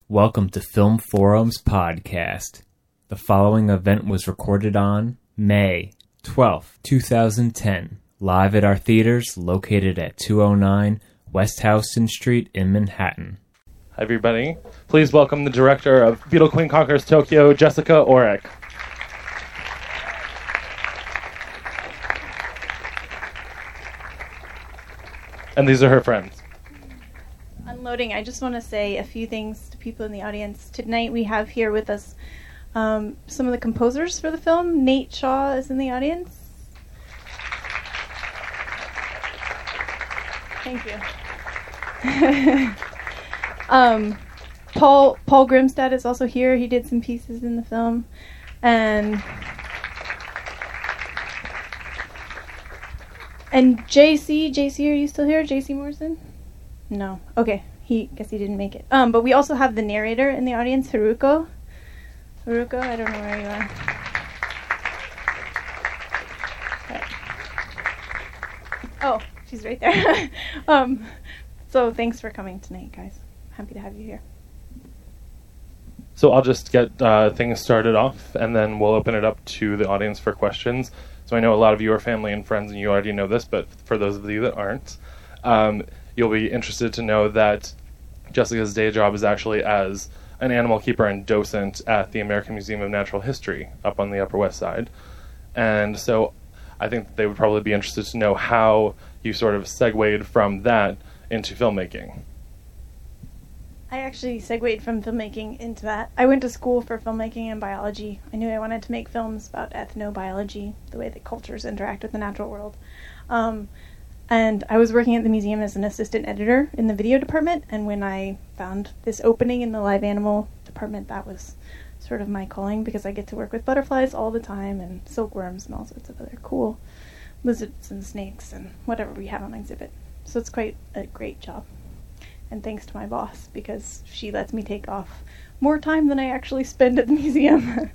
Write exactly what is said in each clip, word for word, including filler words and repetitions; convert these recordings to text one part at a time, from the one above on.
Welcome to Film Forum's podcast. The following event was recorded on May twelfth, twenty ten, live at our theaters located at two oh nine West Houston Street in Manhattan. Hi, everybody. Please welcome the director of Beetle Queen Conquers Tokyo, Jessica Orek. And these are her friends. Unloading, I just want to say a few things to people in the audience. Tonight we have here with us um, some of the composers for the film. Nate Shaw is in the audience. Thank you. um, Paul Paul Grimstad is also here. He did some pieces in the film. And and J C, J C, are you still here? J C Morrison? No. Okay. He guess he didn't make it. Um, but we also have the narrator in the audience, Haruko. Haruko, I don't know where you are. Right. Oh, she's right there. um, so thanks for coming tonight, guys. Happy to have you here. So I'll just get uh, things started off, and then we'll open it up to the audience for questions. So I know a lot of you are family and friends, and you already know this, but for those of you that aren't, um, you'll be interested to know that Jessica's day job is actually as an animal keeper and docent at the American Museum of Natural History up on the Upper West Side. And so I think they would probably be interested to know how you sort of segued from that into filmmaking. I actually segued from filmmaking into that. I went to school for filmmaking and biology. I knew I wanted to make films about ethnobiology, the way that cultures interact with the natural world. Um, And I was working at the museum as an assistant editor in the video department, and when I found this opening in the live animal department, that was sort of my calling, because I get to work with butterflies all the time, and silkworms, and all sorts of other cool lizards and snakes, and whatever we have on exhibit. So it's quite a great job. And thanks to my boss, because she lets me take off more time than I actually spend at the museum.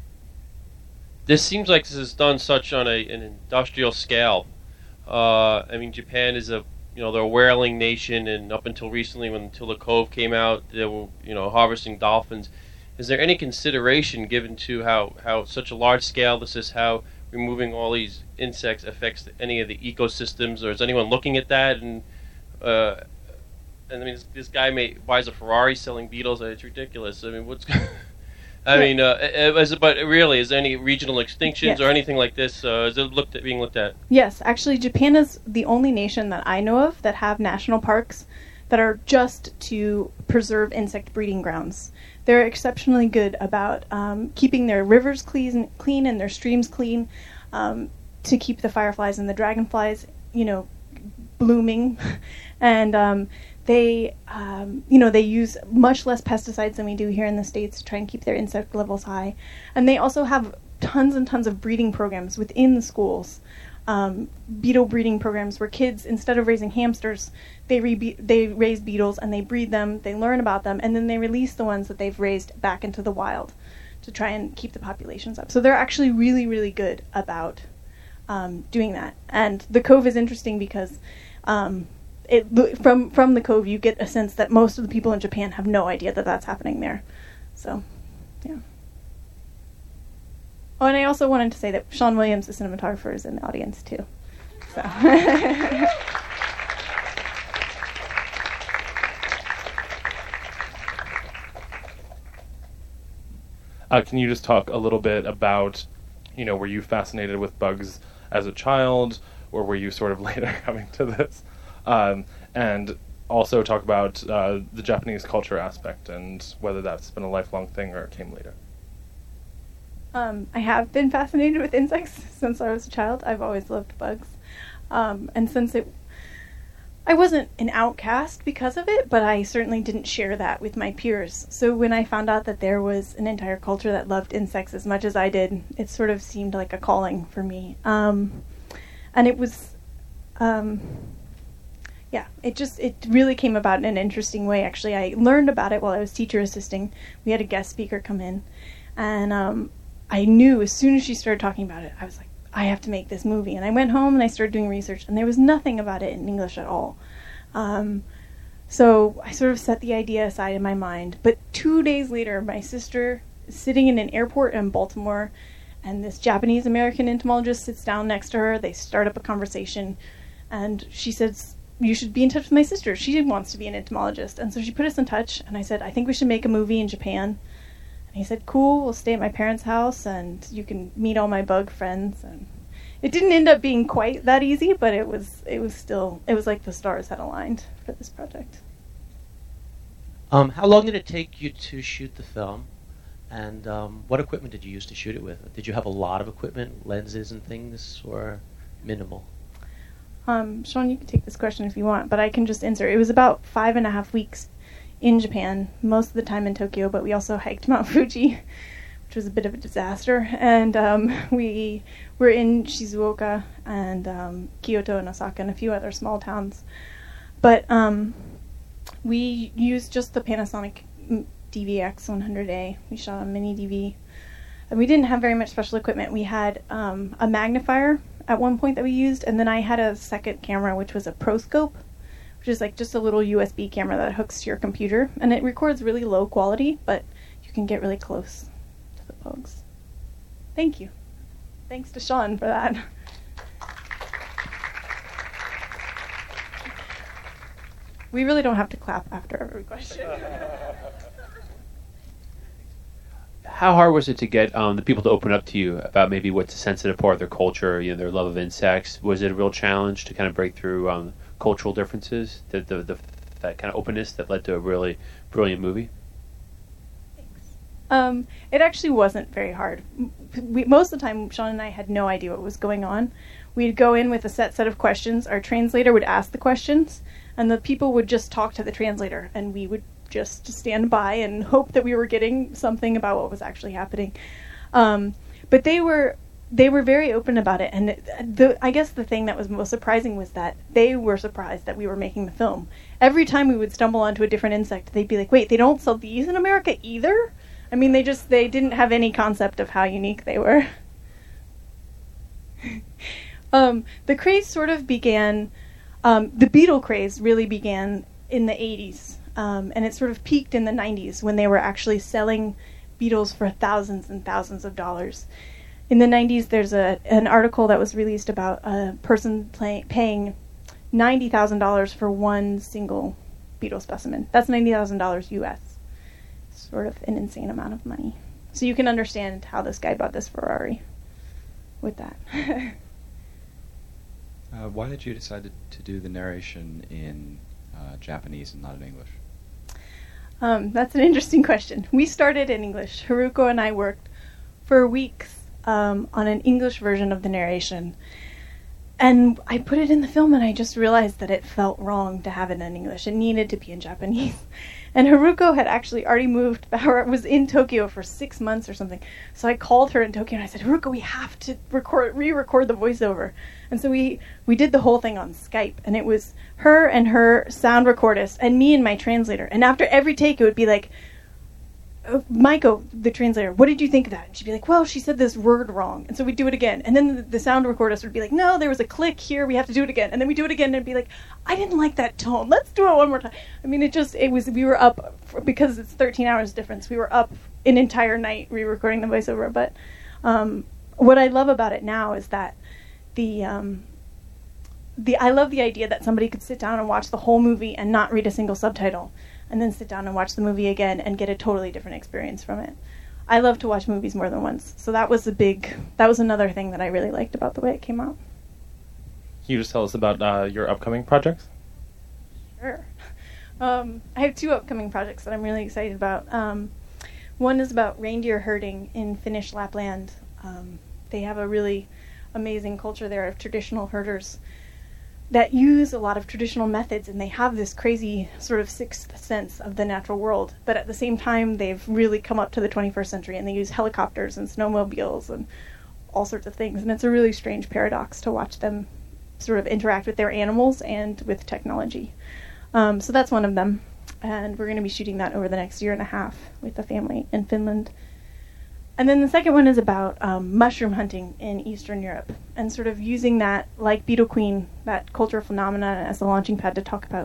This seems like this is done such on a, an industrial scale. Uh, I mean, Japan is a, you know, they're a whaling nation, and up until recently, when Until the Cove came out, they were, you know, harvesting dolphins. Is there any consideration given to how, how such a large scale this is, how removing all these insects affects any of the ecosystems, or is anyone looking at that? And, uh, and I mean, this, this guy may, buys a Ferrari selling beetles, it's ridiculous. I mean, what's I mean, uh, is it, but really, is there any regional extinctions Yes. or anything like this? Uh, is it looked at, being looked at? Yes, actually, Japan is the only nation that I know of that have national parks that are just to preserve insect breeding grounds. They're exceptionally good about um, keeping their rivers clean, clean and their streams clean, um, to keep the fireflies and the dragonflies, you know, blooming, and um, they, um, you know, they use much less pesticides than we do here in the States to try and keep their insect levels high. And they also have tons and tons of breeding programs within the schools, um, beetle breeding programs where kids, instead of raising hamsters, they re- they raise beetles and they breed them, they learn about them, and then they release the ones that they've raised back into the wild to try and keep the populations up. So they're actually really, really good about um, doing that. And the Cove is interesting because um, It, from from the Cove, you get a sense that most of the people in Japan have no idea that that's happening there. So, yeah. Oh, and I also wanted to say that Sean Williams, the cinematographer, is in the audience, too. So. Uh, can you just talk a little bit about, you know, were you fascinated with bugs as a child, or were you sort of later coming to this? Um, and also talk about uh, the Japanese culture aspect and whether that's been a lifelong thing or it came later. Um, I have been fascinated with insects since I was a child. I've always loved bugs. Um, and since it, I wasn't an outcast because of it, but I certainly didn't share that with my peers. So when I found out that there was an entire culture that loved insects as much as I did, it sort of seemed like a calling for me. Um, and it was... Um, Yeah, it just, it really came about in an interesting way, actually. I learned about it while I was teacher assisting. We had a guest speaker come in, and um, I knew as soon as she started talking about it, I was like, I have to make this movie. And I went home and I started doing research, and there was nothing about it in English at all. Um, So I sort of set the idea aside in my mind. But two days later, my sister is sitting in an airport in Baltimore, and this Japanese-American entomologist sits down next to her. They start up a conversation, and she says, you should be in touch with my sister. She wants to be an entomologist. And so she put us in touch, and I said, I think we should make a movie in Japan. And he said, cool, we'll stay at my parents' house, and you can meet all my bug friends. And it didn't end up being quite that easy, but it was it was still, it was like the stars had aligned for this project. Um, how long did it take you to shoot the film? And um, what equipment did you use to shoot it with? Did you have a lot of equipment, lenses and things, or minimal? Um, Sean, you can take this question if you want, but I can just answer. It was about five and a half weeks in Japan, most of the time in Tokyo, but we also hiked Mount Fuji, which was a bit of a disaster. And um, we were in Shizuoka and um, Kyoto and Osaka and a few other small towns. But um, we used just the Panasonic D V X one hundred A. We shot on mini D V. And we didn't have very much special equipment. We had um, a magnifier at one point that we used, and then I had a second camera, which was a ProScope, which is like just a little U S B camera that hooks to your computer. And it records really low quality, but you can get really close to the bugs. Thank you. Thanks to Sean for that. We really don't have to clap after every question. How hard was it to get um, the people to open up to you about maybe what's a sensitive part of their culture, you know, their love of insects? Was it a real challenge to kind of break through um, cultural differences, the, the, the, that kind of openness that led to a really brilliant movie? Thanks. Um, it actually wasn't very hard. We, most of the time, Sean and I had no idea what was going on. We'd go in with a set set of questions. Our translator would ask the questions, and the people would just talk to the translator, and we would just stand by and hope that we were getting something about what was actually happening. Um, but they were they were very open about it, and the, I guess the thing that was most surprising was that they were surprised that we were making the film. Every time we would stumble onto a different insect, they'd be like, wait, they don't sell these in America either? I mean, they just, they didn't have any concept of how unique they were. um, the craze sort of began, um, the beetle craze really began in the eighties. Um, and it sort of peaked in the nineties when they were actually selling beetles for thousands and thousands of dollars. In the nineties, there's a an article that was released about a person play, paying ninety thousand dollars for one single beetle specimen. That's ninety thousand dollars U S. Sort of an insane amount of money. So you can understand how this guy bought this Ferrari with that. uh, why did you decide to, to do the narration in uh, Japanese and not in English? Um, that's an interesting question. We started in English. Haruko and I worked for weeks um, on an English version of the narration. And I put it in the film, and I just realized that it felt wrong to have it in English. It needed to be in Japanese. And Haruko had actually already moved, or was in Tokyo for six months or something. So I called her in Tokyo, and I said, Haruko, we have to record, re-record the voiceover. And so we, we did the whole thing on Skype. And it was her and her sound recordist, and me and my translator. And after every take, it would be like, Uh, Maiko, the translator, what did you think of that? And she'd be like, well, she said this word wrong. And so we'd do it again. And then the, the sound recordist would be like, no, there was a click here. We have to do it again. And then we do it again and it'd be like, I didn't like that tone. Let's do it one more time. I mean, it just, it was, we were up, for, because it's thirteen hours difference, we were up an entire night re-recording the voiceover. But um, what I love about it now is that the, um, the, I love the idea that somebody could sit down and watch the whole movie and not read a single subtitle, and then sit down and watch the movie again and get a totally different experience from it. I love to watch movies more than once, so that was a big, that was another thing that I really liked about the way it came out. Can you just tell us about uh, your upcoming projects? Sure. Um, I have two upcoming projects that I'm really excited about. Um, one is about reindeer herding in Finnish Lapland. Um, they have a really amazing culture there of traditional herders that use a lot of traditional methods, and they have this crazy sort of sixth sense of the natural world. But at the same time, they've really come up to the twenty-first century, and they use helicopters and snowmobiles and all sorts of things. And it's a really strange paradox to watch them sort of interact with their animals and with technology. Um, so that's one of them. And we're going to be shooting that over the next year and a half with a family in Finland. And then the second one is about um, mushroom hunting in Eastern Europe, and sort of using that, like Beetle Queen, that cultural phenomenon as a launching pad to talk about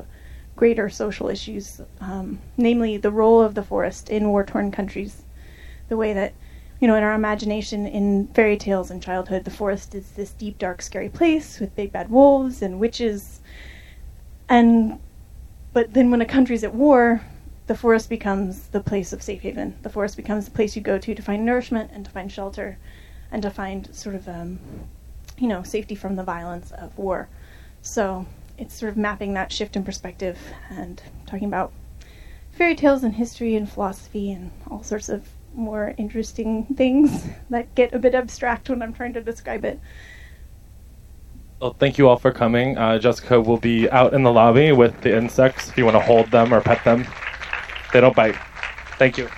greater social issues, um, namely the role of the forest in war-torn countries. The way that, you know, in our imagination, in fairy tales and childhood, the forest is this deep, dark, scary place with big bad wolves and witches. And but then when a country's at war, the forest becomes the place of safe haven. The forest becomes the place you go to to find nourishment and to find shelter and to find sort of, um, you know, safety from the violence of war. So it's sort of mapping that shift in perspective and talking about fairy tales and history and philosophy and all sorts of more interesting things that get a bit abstract when I'm trying to describe it. Well, thank you all for coming. Uh, Jessica will be out in the lobby with the insects if you want to hold them or pet them. They don't bite. Thank you.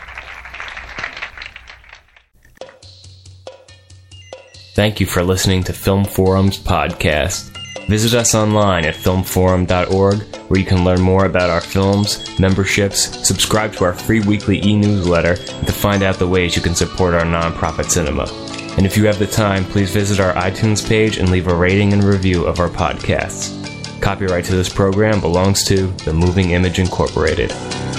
Thank you for listening to Film Forum's podcast. Visit us online at film forum dot org, where you can learn more about our films, memberships, subscribe to our free weekly e-newsletter, and to find out the ways you can support our nonprofit cinema. And if you have the time, please visit our iTunes page and leave a rating and review of our podcasts. Copyright to this program belongs to The Moving Image Incorporated.